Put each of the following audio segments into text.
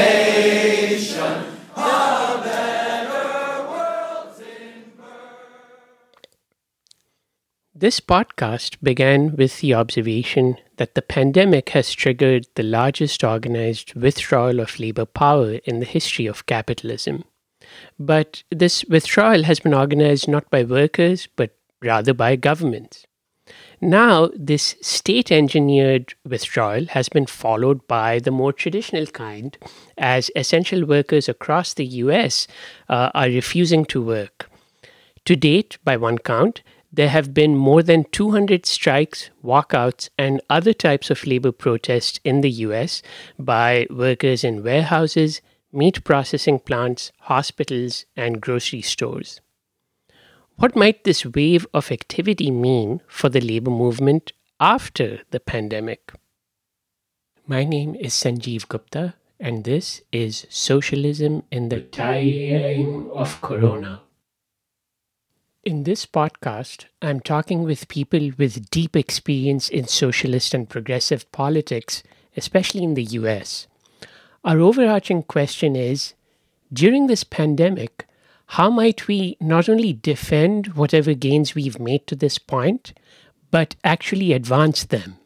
This podcast began with the observation that the pandemic has triggered the largest organized withdrawal of labor power in the history of capitalism. But this withdrawal has been organized not by workers, but rather by governments. Now, this state engineered withdrawal has been followed by the more traditional kind, as essential workers across the US are refusing to work. To date, by one count, there have been more than 200 strikes, walkouts, and other types of labor protests in the US by workers in warehouses, meat processing plants, hospitals, and grocery stores. What might this wave of activity mean for the labor movement after the pandemic? My name is Sanjeev Gupta, and this is Socialism in the Time of Corona. In this podcast, I'm talking with people with deep experience in socialist and progressive politics, especially in the US. Our overarching question is, during this pandemic, how might we not only defend whatever gains we've made to this point, but actually advance them?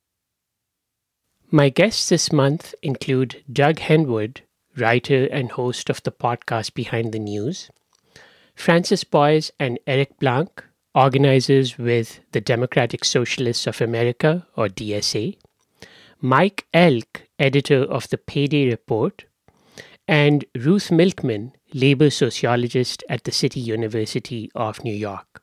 My guests this month include Doug Henwood, writer and host of the podcast Behind the News, Francis Boyes and Eric Blanc, organizers with the Democratic Socialists of America, or DSA, Mike Elk, editor of the Payday Report, and Ruth Milkman, labor sociologist at the City University of New York.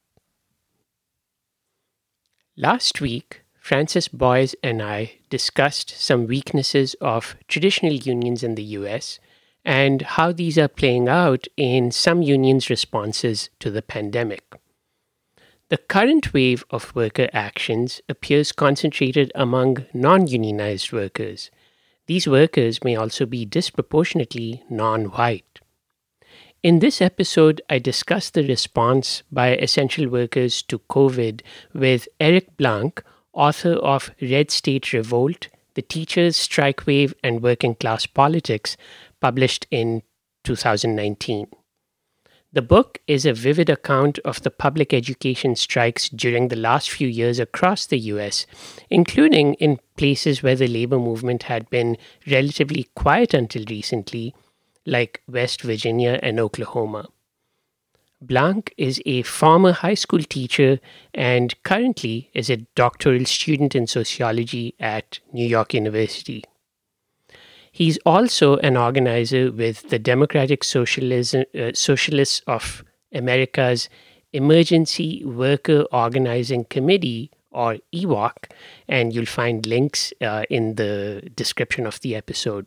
Last week, Francis Boyes and I discussed some weaknesses of traditional unions in the US and how these are playing out in some unions' responses to the pandemic. The current wave of worker actions appears concentrated among non-unionized workers. These workers may also be disproportionately non-white. In this episode, I discussed the response by essential workers to COVID with Eric Blanc, author of Red State Revolt, The Teachers' Strike Wave and Working Class Politics, published in 2019. The book is a vivid account of the public education strikes during the last few years across the US, including in places where the labor movement had been relatively quiet until recently, like West Virginia and Oklahoma. Blanc is a former high school teacher and currently is a doctoral student in sociology at New York University. He's also an organizer with the Democratic Socialists of America's Emergency Worker Organizing Committee, or EWOC, and you'll find links in the description of the episode.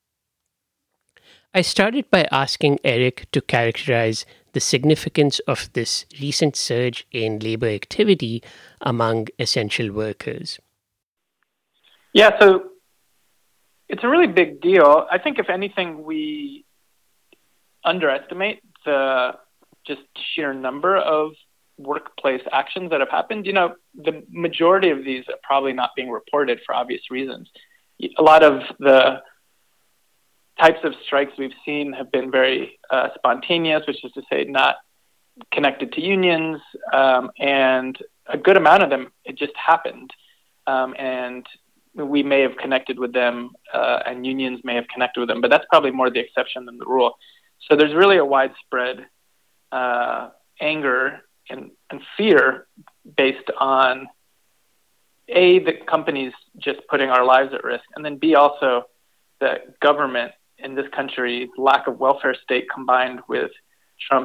I started by asking Eric to characterize the significance of this recent surge in labor activity among essential workers. Yeah, so it's a really big deal. I think if anything, we underestimate the just sheer number of workplace actions that have happened. You know, the majority of these are probably not being reported for obvious reasons. A lot of the types of strikes we've seen have been very spontaneous, which is to say not connected to unions, and a good amount of them, it just happened. And we may have connected with them, and unions may have connected with them, but that's probably more the exception than the rule. So there's really a widespread anger and fear based on, A, the companies just putting our lives at risk, and then B, also the government in this country's lack of welfare state combined with Trump's,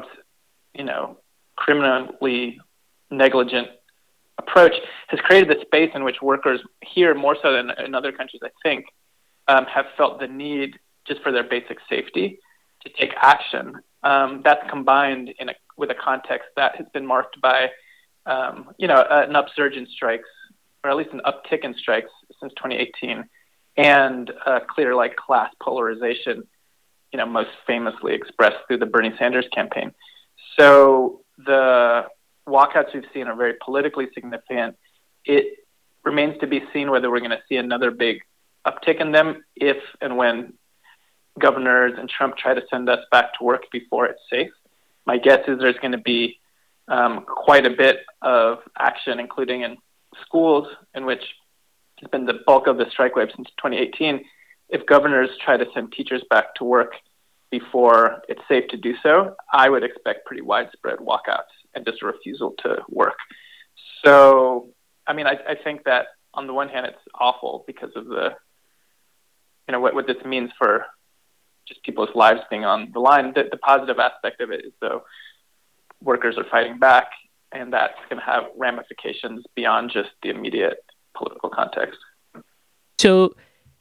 criminally negligent approach has created a space in which workers here, more so than in other countries, I think, have felt the need just for their basic safety to take action. That's combined with a context that has been marked by, an upsurge in strikes, or at least an uptick in strikes since 2018, and clear class polarization, most famously expressed through the Bernie Sanders campaign. So the walkouts we've seen are very politically significant. It remains to be seen whether we're going to see another big uptick in them if and when governors and Trump try to send us back to work before it's safe. My guess is there's going to be quite a bit of action, including in schools, in which has been the bulk of the strike wave since 2018. If governors try to send teachers back to work before it's safe to do so, I would expect pretty widespread walkouts and just a refusal to work. So, I mean, I think that on the one hand, it's awful because of the, what this means for just people's lives being on the line. The positive aspect of it is, though, workers are fighting back, and that's going to have ramifications beyond just the immediate political context. So,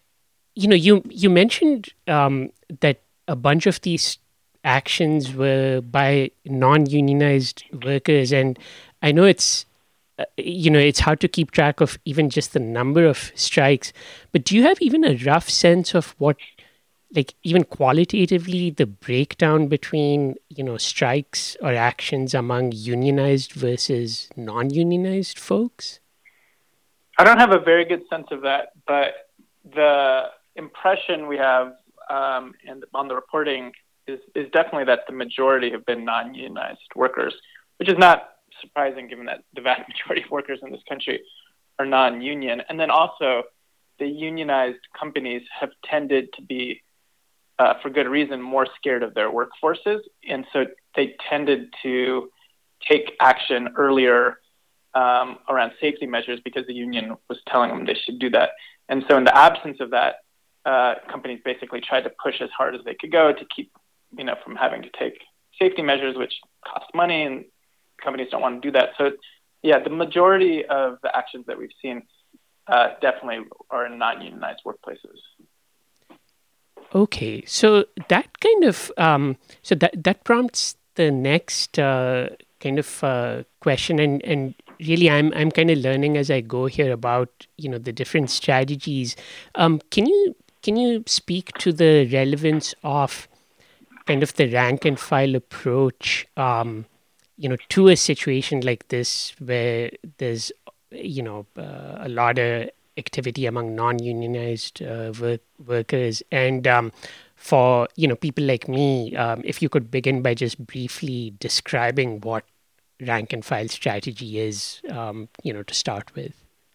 you mentioned that a bunch of these actions were by non-unionized workers, and I know it's hard to keep track of even just the number of strikes, but do you have even a rough sense of what, like, even qualitatively, the breakdown between, strikes or actions among unionized versus non-unionized folks? I don't have a very good sense of that, but the impression we have and on the reporting is definitely that the majority have been non-unionized workers, which is not surprising given that the vast majority of workers in this country are non-union. And then also the unionized companies have tended to be, for good reason, more scared of their workforces. And so they tended to take action earlier around safety measures because the union was telling them they should do that. And so in the absence of that, companies basically tried to push as hard as they could go to keep, from having to take safety measures, which cost money, and companies don't want to do that. So, yeah, the majority of the actions that we've seen definitely are in non-unionized workplaces. Okay, so that kind of that prompts the next kind of question, and really, I'm kind of learning as I go here about the different strategies. Can you speak to the relevance of kind of the rank and file approach, to a situation like this where there's a lot of activity among non-unionized workers, and for people like me, if you could begin by just briefly describing what rank and file strategy is, to start with.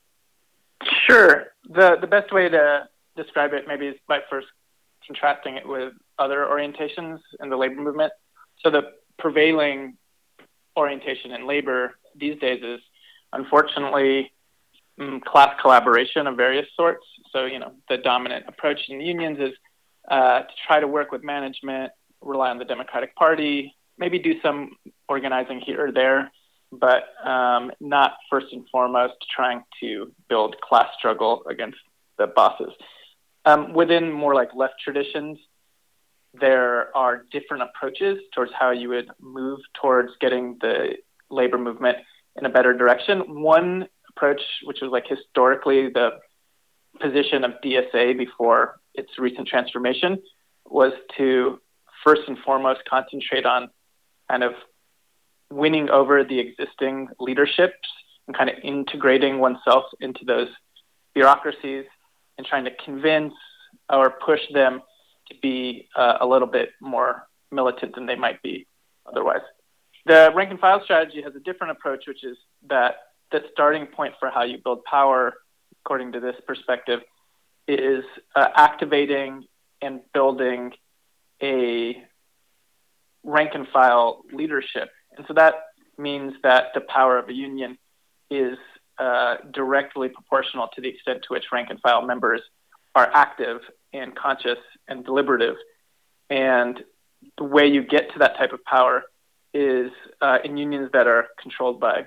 Sure. The best way to describe it maybe is by first contrasting it with other orientations in the labor movement. So the prevailing orientation in labor these days is, unfortunately, class collaboration of various sorts. So, the dominant approach in the unions is to try to work with management, rely on the Democratic Party, maybe do some organizing here or there, but not first and foremost trying to build class struggle against the bosses. Within more like left traditions, there are different approaches towards how you would move towards getting the labor movement in a better direction. One approach, which was like historically the position of DSA before its recent transformation, was to first and foremost concentrate on kind of winning over the existing leaderships and kind of integrating oneself into those bureaucracies and trying to convince or push them to be a little bit more militant than they might be otherwise. The rank and file strategy has a different approach, which is that the starting point for how you build power, according to this perspective, is activating and building a rank and file leadership. And so that means that the power of a union is directly proportional to the extent to which rank and file members are active and conscious and deliberative. And the way you get to that type of power is in unions that are controlled by,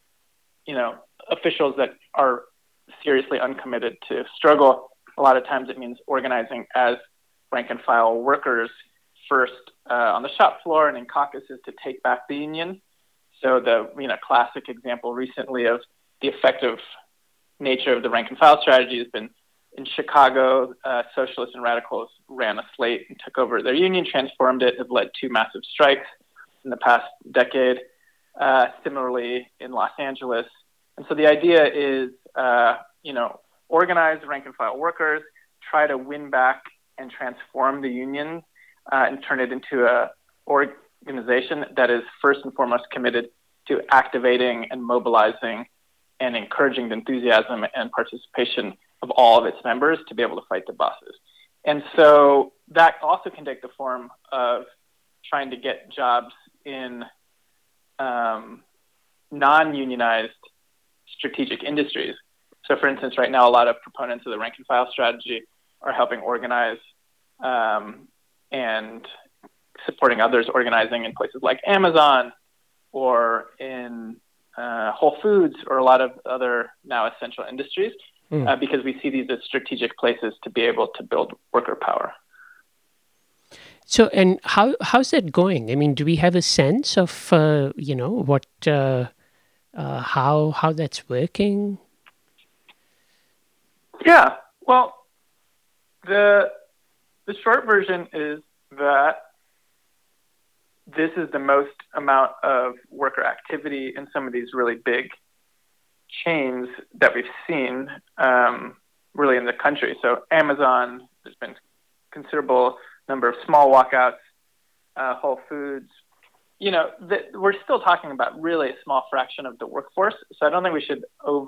officials that are seriously uncommitted to struggle. A lot of times it means organizing as rank and file workers first on the shop floor and in caucuses to take back the union. So the classic example recently of the effective nature of the rank and file strategy has been in Chicago. Socialists and radicals ran a slate and took over their union, transformed it, have led to massive strikes in the past decade. Similarly in Los Angeles. And so the idea is, organize rank and file workers, try to win back and transform the union and turn it into a organization that is first and foremost committed to activating and mobilizing and encouraging the enthusiasm and participation of all of its members to be able to fight the bosses. And so that also can take the form of trying to get jobs in non-unionized strategic industries. So for instance, right now, a lot of proponents of the rank and file strategy are helping organize and supporting others organizing in places like Amazon or in Whole Foods or a lot of other now essential industries because we see these as strategic places to be able to build worker power. So, and how's that going? I mean, do we have a sense of what how that's working? Yeah. Well, the short version is that this is the most amount of worker activity in some of these really big chains that we've seen really in the country. So Amazon, there's been considerable number of small walkouts, Whole Foods. We're still talking about really a small fraction of the workforce. So I don't think we should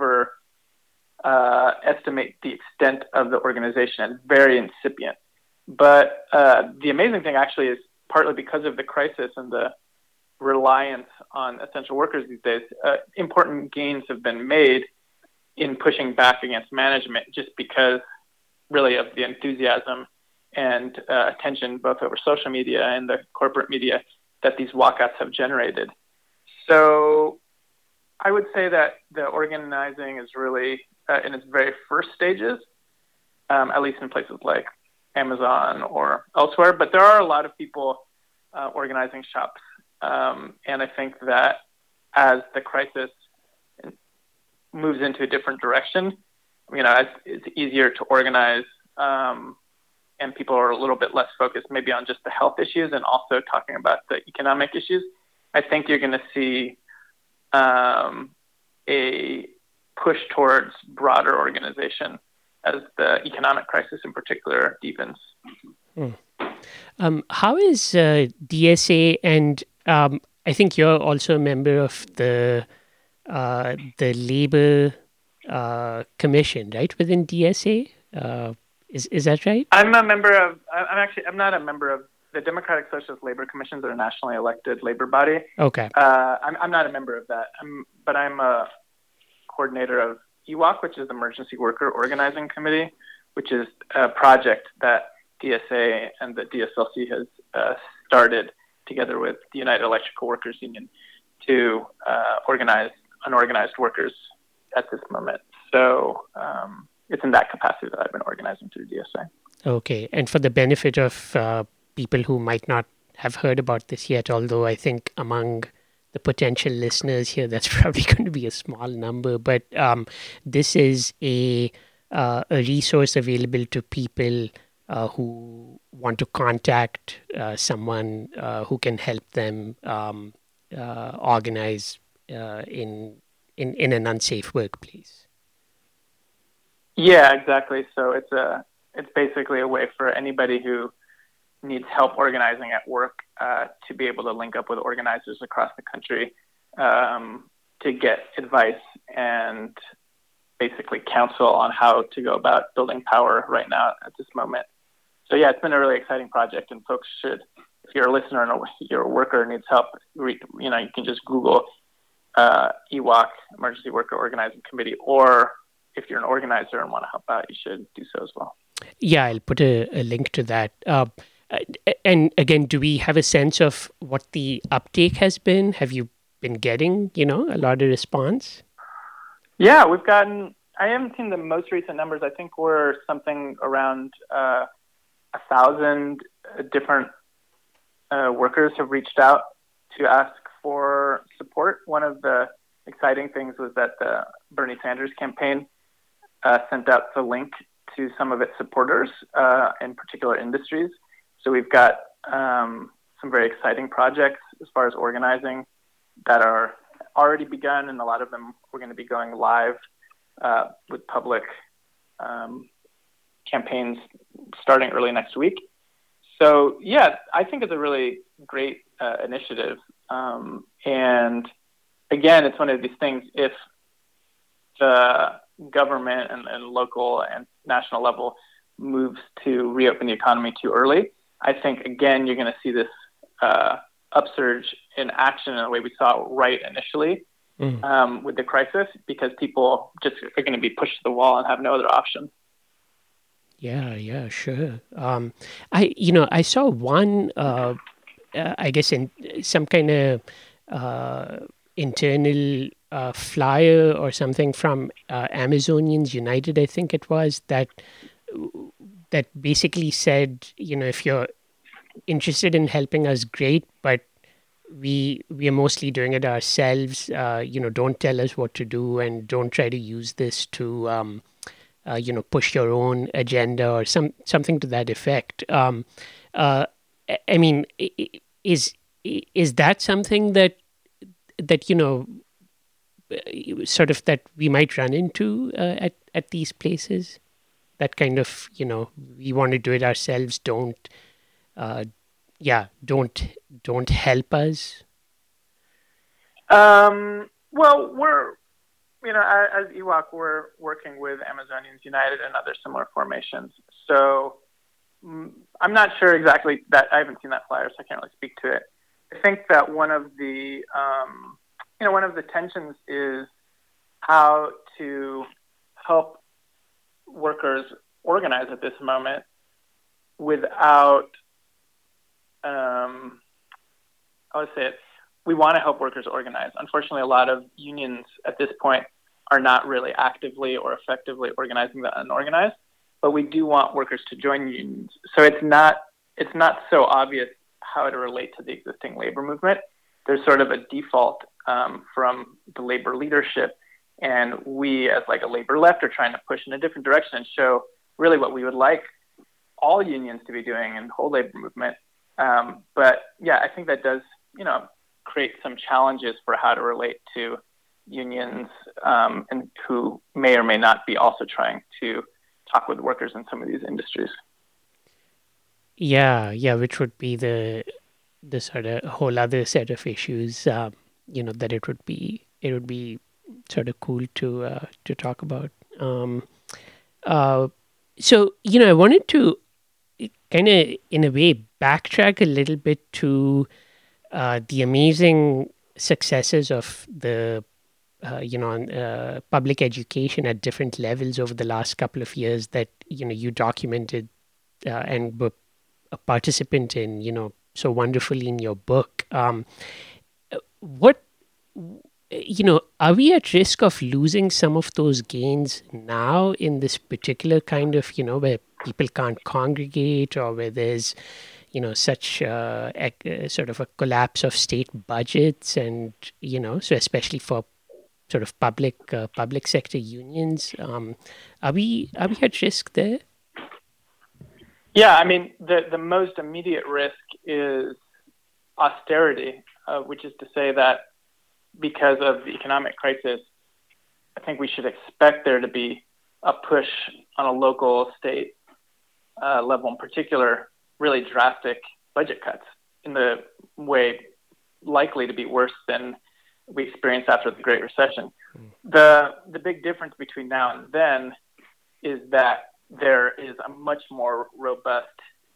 estimate the extent of the organization as very incipient. But the amazing thing actually is partly because of the crisis and the reliance on essential workers these days, important gains have been made in pushing back against management just because really of the enthusiasm and attention both over social media and the corporate media that these walkouts have generated. So I would say that the organizing is really in its very first stages, at least in places like Amazon or elsewhere. But there are a lot of people organizing shops. And I think that as the crisis moves into a different direction, it's easier to organize and people are a little bit less focused maybe on just the health issues and also talking about the economic issues. I think you're going to see a push towards broader organization as the economic crisis in particular deepens. How is DSA, and I think you're also a member of the Labor Commission, right, within DSA? Is that right? I'm not a member of the Democratic Socialist Labor Commission, that are a nationally elected labor body. Okay. I'm not a member of that, but I'm a coordinator of EWOC, which is the Emergency Worker Organizing Committee, which is a project that DSA and the DSLC has started together with the United Electrical Workers Union to organize unorganized workers at this moment. So it's in that capacity that I've been organizing through DSA. Okay. And for the benefit of people who might not have heard about this yet, although I think among the potential listeners here, that's probably going to be a small number, but this is a resource available to people who want to contact someone who can help them organize in an unsafe workplace. Yeah, exactly. So it's basically a way for anybody who needs help organizing at work to be able to link up with organizers across the country to get advice and basically counsel on how to go about building power right now at this moment. So yeah, it's been a really exciting project, and folks should, if you're a listener and you're a worker and needs help, you can just Google EWOC, Emergency Worker Organizing Committee, or if you're an organizer and want to help out, you should do so as well. Yeah, I'll put a link to that. And again, do we have a sense of what the uptake has been? Have you been getting, a lot of response? Yeah, I haven't seen the most recent numbers. I think we're something around 1,000 different workers have reached out to ask for support. One of the exciting things was that the Bernie Sanders campaign sent out the link to some of its supporters in particular industries. So we've got some very exciting projects as far as organizing that are already begun, and a lot of them we're going to be going live with public campaigns starting early next week. So yeah, I think it's a really great initiative. And again, it's one of these things. If the government and local and national level moves to reopen the economy too early, I think again you're going to see this upsurge in action in the way we saw right initially with the crisis, because people just are going to be pushed to the wall and have no other option. Yeah, sure. I saw one, I guess, in some kind of internal flyer or something from Amazonians United, I think it was, that basically said, if you're interested in helping us, great, but we are mostly doing it ourselves. Don't tell us what to do, and don't try to use this to push your own agenda or something to that effect. I mean, is that something that sort of that we might run into at these places? That kind of, we want to do it ourselves. Uh, don't help us. Well, we're as EWOC, we're working with Amazonians United and other similar formations. So I'm not sure exactly that. I haven't seen that flyer, so I can't really speak to it. I think that one of the tensions is how to help workers organize at this moment without, I would say it, we want to help workers organize. Unfortunately, a lot of unions at this point are not really actively or effectively organizing the unorganized, but we do want workers to join unions. So it's not so obvious how to relate to the existing labor movement. There's sort of a default from the labor leadership, and we as like a labor left are trying to push in a different direction and show really what we would like all unions to be doing in the whole labor movement. But yeah, I think that does, create some challenges for how to relate to unions and who may or may not be also trying to talk with workers in some of these industries. Yeah, which would be the sort of whole other set of issues. That it would be sort of cool to talk about. So I wanted to kind of, in a way, backtrack a little bit to the amazing successes of the public education at different levels over the last couple of years that you documented and were a participant in so wonderfully in your book. What are we at risk of losing some of those gains now in this particular kind of where people can't congregate, or where there's such sort of a collapse of state budgets, and so especially for sort of public sector unions, are we at risk there? Yeah, I mean, the most immediate risk is austerity, which is to say that because of the economic crisis, I think we should expect there to be a push on a local, state level in particular, really drastic budget cuts in the way likely to be worse than we experienced after the Great Recession. The big difference between now and then is that there is a much more robust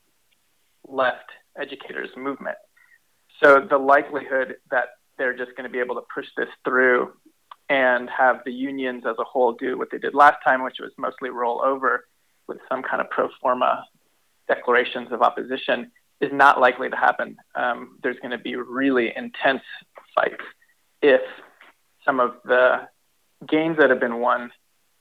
left educators movement. So the likelihood that they're just going to be able to push this through and have the unions as a whole do what they did last time, which was mostly roll over with some kind of pro forma declarations of opposition, is not likely to happen. There's going to be really intense fights if some of the gains that have been won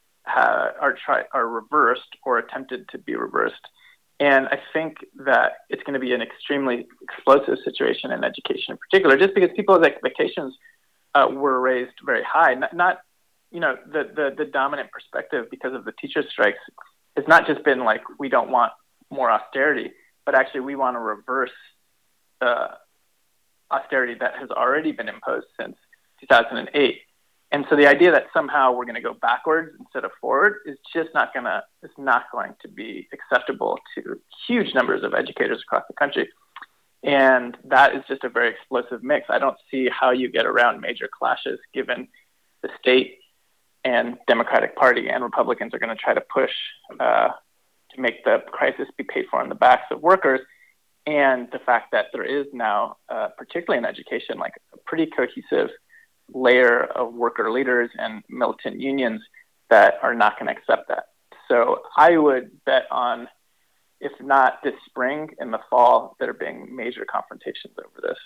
are reversed or attempted to be reversed. And I think that it's going to be an extremely explosive situation in education in particular, just because people's expectations were raised very high. Not the dominant perspective because of the teacher strikes has not just been like, we don't want more austerity, but actually we want to reverse the austerity that has already been imposed since 2008. And so the idea that somehow we're going to go backwards instead of forward is just not going to, it's not going to be acceptable to huge numbers of educators across the country. And that is just a very explosive mix. I don't see how you get around major clashes, given the state and Democratic Party and Republicans are going to try to push to make the crisis be paid for on the backs of workers. And the fact that there is now, particularly in education, like a pretty cohesive layer of worker leaders and militant unions that are not going to accept that. So I would bet on, if not this spring, in the fall, there being major confrontations over this.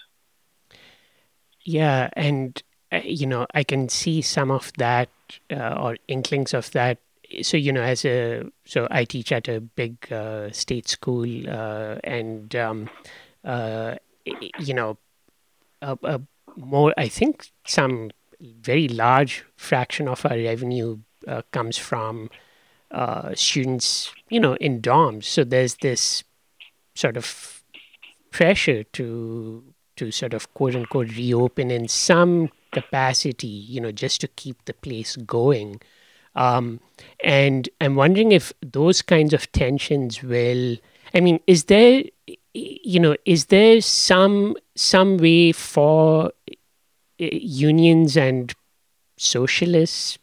Yeah, and I can see some of that or inklings of that. So so I teach at a big state school, and a more, I think some very large fraction of our revenue comes from students, in dorms. So there's this sort of pressure to sort of quote unquote reopen in some capacity, just to keep the place going. And I'm wondering if those kinds of tensions will, I mean, is there some way for unions and socialists,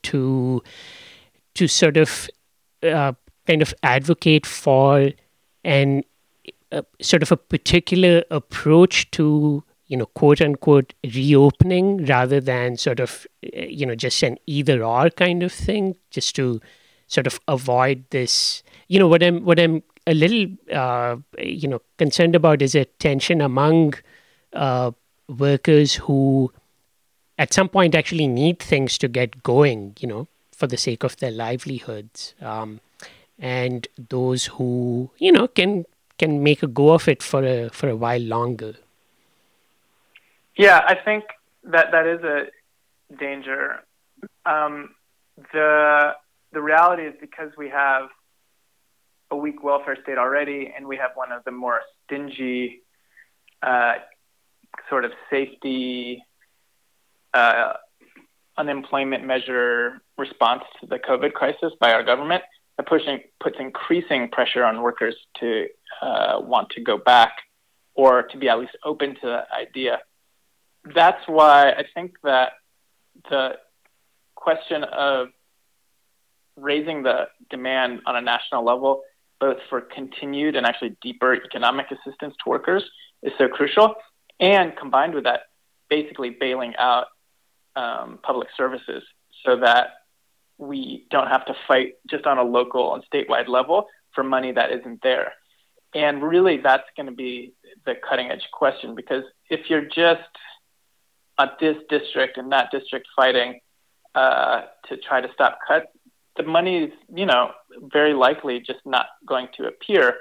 to sort of kind of advocate for an sort of a particular approach to, quote unquote reopening, rather than sort of just an either or kind of thing, just to sort of avoid this. What I'm a little concerned about is a tension among workers who at some point actually need things to get going, for the sake of their livelihoods, and those who can make a go of it for a while longer. Yeah, I think that is a danger. The reality is, because we have a weak welfare state already, and we have one of the more stingy sort of safety unemployment measure response to the COVID crisis by our government, that puts increasing pressure on workers to want to go back, or to be at least open to that idea. That's why I think that the question of raising the demand on a national level, both for continued and actually deeper economic assistance to workers, is so crucial. And combined with that, basically bailing out public services, so that we don't have to fight just on a local and statewide level for money that isn't there. And really, that's going to be the cutting edge question, because if you're just at this district and that district fighting to try to stop cuts, the money is, very likely just not going to appear.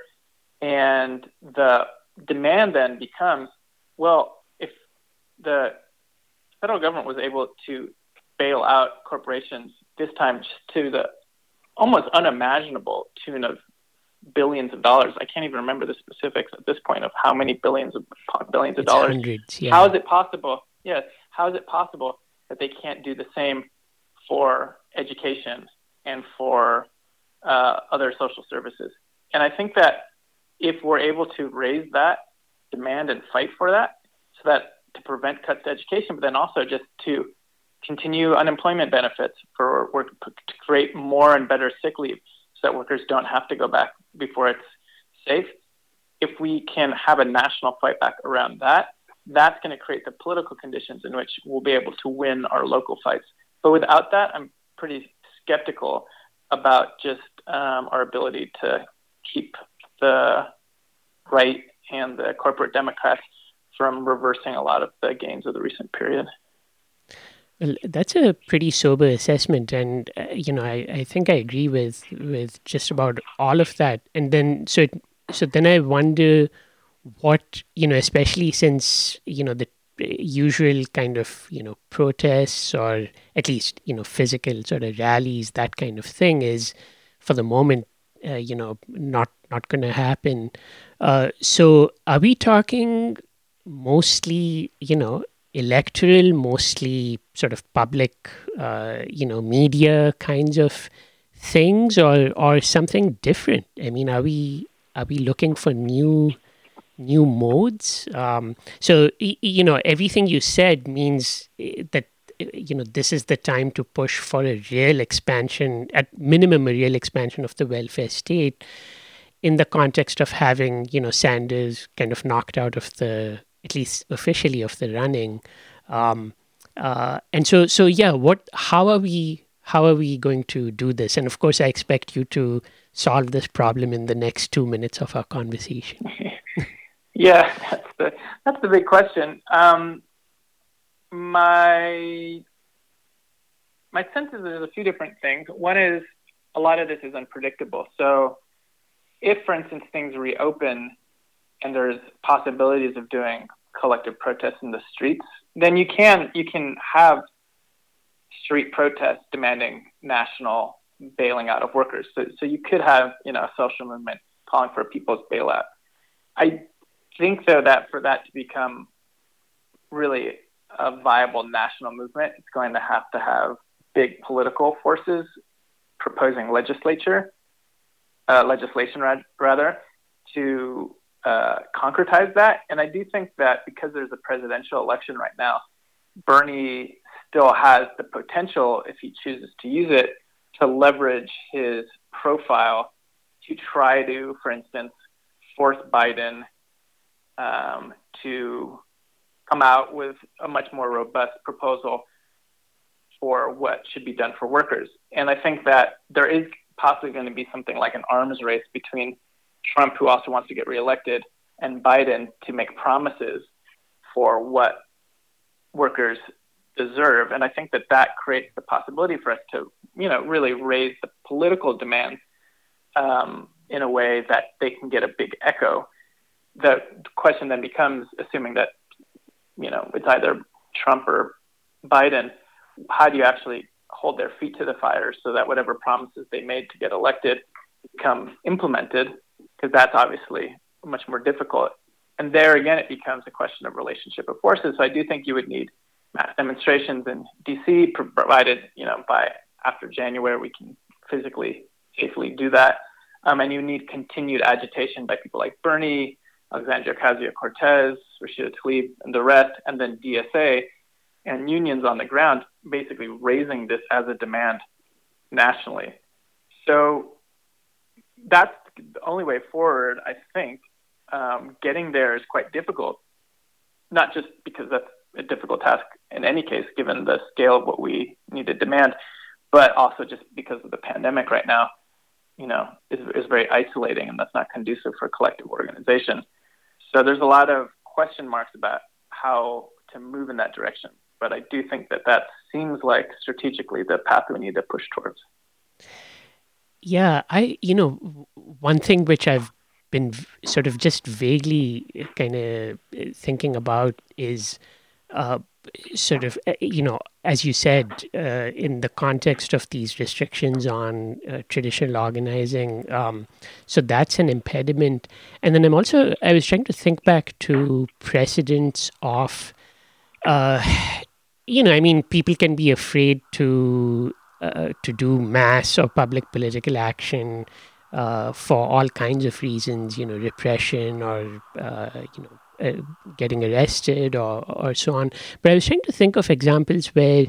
And the demand then becomes, well, if the federal government was able to bail out corporations this time just to the almost unimaginable tune of billions of dollars. I can't even remember the specifics at this point of how many billions of dollars. Hundreds, yeah. How is it possible? Yes. How is it possible that they can't do the same for education and for other social services? And I think that if we're able to raise that demand and fight for that, so that to prevent cuts to education, but then also just to continue unemployment benefits for work, to create more and better sick leave, so that workers don't have to go back before it's safe. If we can have a national fight back around that, that's going to create the political conditions in which we'll be able to win our local fights. But without that, I'm pretty skeptical about just our ability to keep the right and the corporate Democrats from reversing a lot of the gains of the recent period. Well, that's a pretty sober assessment, and I think I agree with just about all of that. And then so then I wonder what, especially since the usual kind of protests, or at least physical sort of rallies, that kind of thing is for the moment not going to happen. So are we talking mostly electoral, mostly sort of public, media kinds of things, or something different? I mean, are we looking for new modes? Everything you said means that this is the time to push for a real expansion, at minimum, a real expansion of the welfare state in the context of having, Sanders kind of knocked out of the, at least officially, of the running. Um, and how are we going to do this? And of course, I expect you to solve this problem in the next 2 minutes of our conversation. Yeah, that's the big question. My sense is there's a few different things. One is a lot of this is unpredictable. So if, for instance, things reopen and there's possibilities of doing collective protests in the streets, then you can have street protests demanding national bailing out of workers. So you could have a social movement calling for a people's bailout. I think, though, that for that to become really a viable national movement, it's going to have big political forces proposing legislation rather, to concretize that. And I do think that because there's a presidential election right now, Bernie still has the potential, if he chooses to use it, to leverage his profile to try to, for instance, force Biden to come out with a much more robust proposal for what should be done for workers. And I think that there is possibly going to be something like an arms race between Trump, who also wants to get reelected, and Biden to make promises for what workers deserve. And I think that creates the possibility for us to, really raise the political demands in a way that they can get a big echo. The question then becomes, assuming that, it's either Trump or Biden, how do you actually hold their feet to the fire so that whatever promises they made to get elected become implemented? Because that's obviously much more difficult. And there again, it becomes a question of relationship of forces. So I do think you would need mass demonstrations in DC, provided, by after January, we can physically, safely do that. And you need continued agitation by people like Bernie, Alexandria Ocasio-Cortez, Rashida Tlaib, and the rest, and then DSA and unions on the ground basically raising this as a demand nationally. So that's the only way forward, I think. Getting there is quite difficult, not just because that's a difficult task in any case, given the scale of what we need to demand, but also just because of the pandemic right now, is very isolating, and that's not conducive for collective organization. So there's a lot of question marks about how to move in that direction. But I do think that seems like strategically the path we need to push towards. Yeah, one thing which I've been sort of just vaguely kind of thinking about is sort of, as you said, in the context of these restrictions on traditional organizing. So that's an impediment. And then I was trying to think back to precedents of, people can be afraid to do mass or public political action for all kinds of reasons, repression or, getting arrested or so on. But I was trying to think of examples where,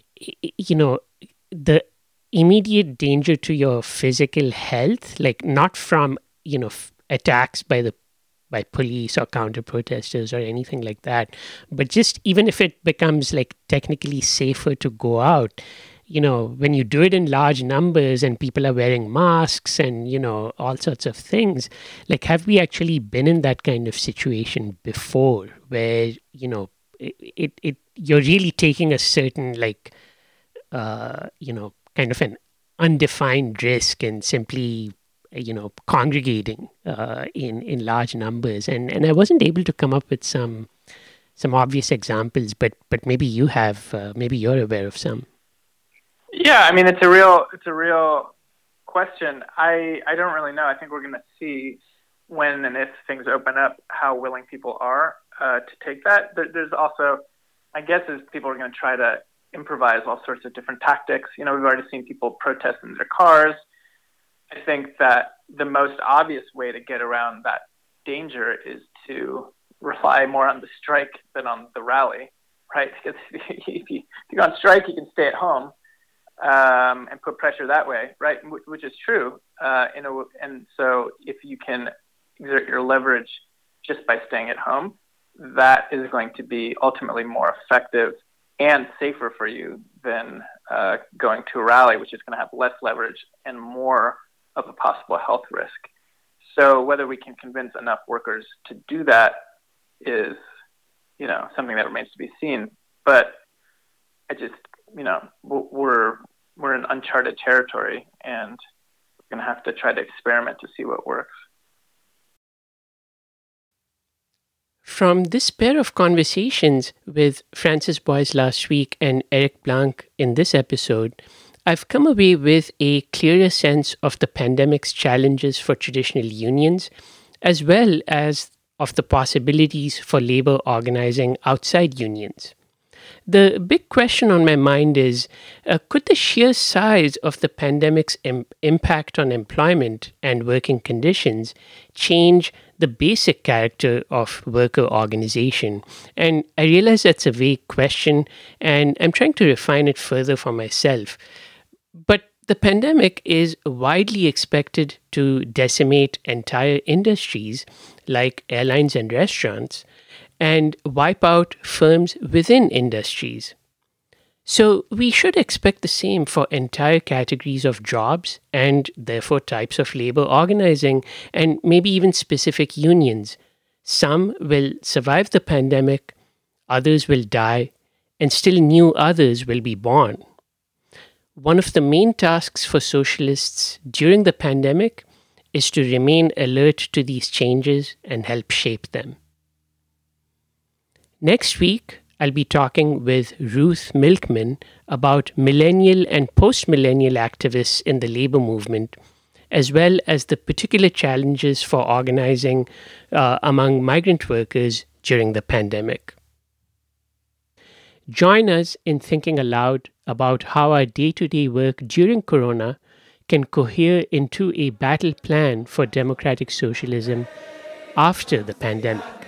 the immediate danger to your physical health, like not from, attacks by police or counter protesters or anything like that, but just even if it becomes like technically safer to go out, when you do it in large numbers and people are wearing masks and, all sorts of things, like, have we actually been in that kind of situation before where, you're really taking a certain, like, kind of an undefined risk and simply, congregating in large numbers, and I wasn't able to come up with some obvious examples, but maybe you have, maybe you're aware of some. Yeah, I mean, it's a real question. I don't really know. I think we're going to see when and if things open up how willing people are to take that. There's also my guess is people are going to try to improvise all sorts of different tactics. We've already seen people protest in their cars. I think that the most obvious way to get around that danger is to rely more on the strike than on the rally, right? Because if you go on strike, you can stay at home and put pressure that way, right? Which is true. And so if you can exert your leverage just by staying at home, that is going to be ultimately more effective and safer for you than going to a rally, which is going to have less leverage and more of a possible health risk. So whether we can convince enough workers to do that is, something that remains to be seen. But I just, we're in uncharted territory, and we're going to have to try to experiment to see what works. From this pair of conversations with Francis Boyes last week and Eric Blanc in this episode, I've come away with a clearer sense of the pandemic's challenges for traditional unions, as well as of the possibilities for labor organizing outside unions. The big question on my mind is, could the sheer size of the pandemic's impact on employment and working conditions change the basic character of worker organization? And I realize that's a vague question, and I'm trying to refine it further for myself. But the pandemic is widely expected to decimate entire industries like airlines and restaurants, and wipe out firms within industries. So we should expect the same for entire categories of jobs and therefore types of labor organizing and maybe even specific unions. Some will survive the pandemic, others will die, and still new others will be born. One of the main tasks for socialists during the pandemic is to remain alert to these changes and help shape them. Next week, I'll be talking with Ruth Milkman about millennial and post-millennial activists in the labor movement, as well as the particular challenges for organizing among migrant workers during the pandemic. Join us in thinking aloud about how our day-to-day work during Corona can cohere into a battle plan for democratic socialism after the pandemic.